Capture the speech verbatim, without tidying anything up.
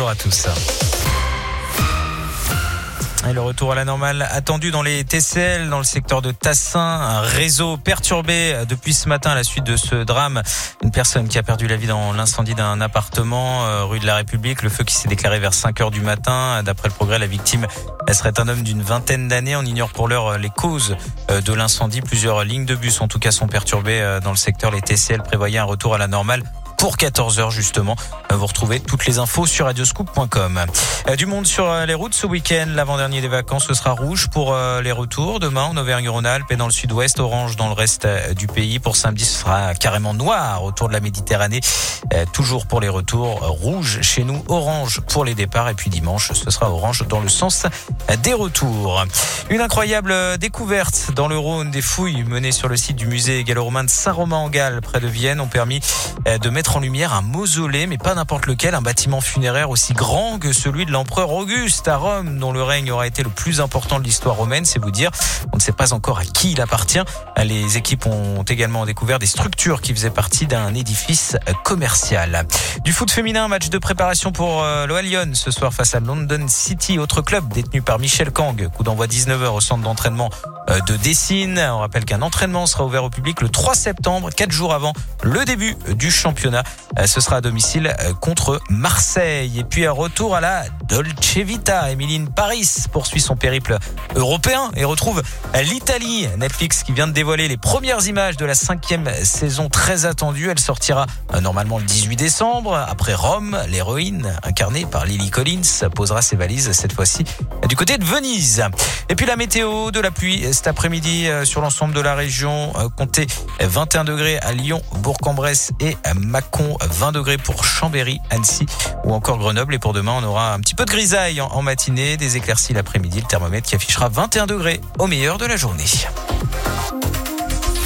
bonjour à tous. Et le retour à la normale attendu dans les T C L, dans le secteur de Tassin. Un réseau perturbé depuis ce matin à la suite de ce drame. Une personne qui a perdu la vie dans l'incendie d'un appartement euh, rue de la République. Le feu qui s'est déclaré vers cinq heures du matin. D'après le Progrès, la victime elle serait un homme d'une vingtaine d'années. On ignore pour l'heure les causes de l'incendie. Plusieurs lignes de bus en tout cas sont perturbées dans le secteur. Les T C L prévoyaient un retour à la normale pour quatorze heures justement. Vous retrouvez toutes les infos sur radioscoop point com. Du monde sur les routes ce week-end. L'avant-dernier des vacances, ce sera rouge pour les retours. Demain en Auvergne-Rhône-Alpes et dans le sud-ouest, orange dans le reste du pays. Pour samedi, ce sera carrément noir autour de la Méditerranée. Toujours pour les retours, rouge chez nous, orange pour les départs. Et puis dimanche, ce sera orange dans le sens des retours. Une incroyable découverte dans le Rhône. Des fouilles menées sur le site du musée gallo-romain de Saint-Romain-en-Galles près de Vienne ont permis de mettre en lumière un mausolée, mais pas n'importe lequel, un bâtiment funéraire aussi grand que celui de l'empereur Auguste à Rome, dont le règne aura été le plus important de l'histoire romaine, c'est vous dire. On ne sait pas encore à qui il appartient. Les équipes ont également découvert des structures qui faisaient partie d'un édifice commercial. Du foot féminin, match de préparation pour l'O L Lyon ce soir face à London City, autre club détenu par Michel Kang. Coup d'envoi dix-neuf heures au centre d'entraînement de Dessine. On rappelle qu'un entraînement sera ouvert au public le trois septembre, quatre jours avant le début du championnat. Ce sera à domicile contre Marseille. Et puis un retour à la Dolce Vita. Émiline Paris poursuit son périple européen et retrouve l'Italie. Netflix qui vient de dévoiler les premières images de la cinquième saison très attendue. Elle sortira normalement le dix-huit décembre. Après Rome, l'héroïne incarnée par Lily Collins posera ses valises cette fois-ci du côté de Venise. Et puis la météo, de la pluie cet après-midi sur l'ensemble de la région. Comptez vingt et un degrés à Lyon, Bourg-en-Bresse et Mâcon, vingt degrés pour Chambéry, Annecy ou encore Grenoble. Et pour demain, on aura un petit peu de grisaille en matinée, des éclaircies l'après-midi. Le thermomètre qui affichera vingt et un degrés au meilleur de la journée.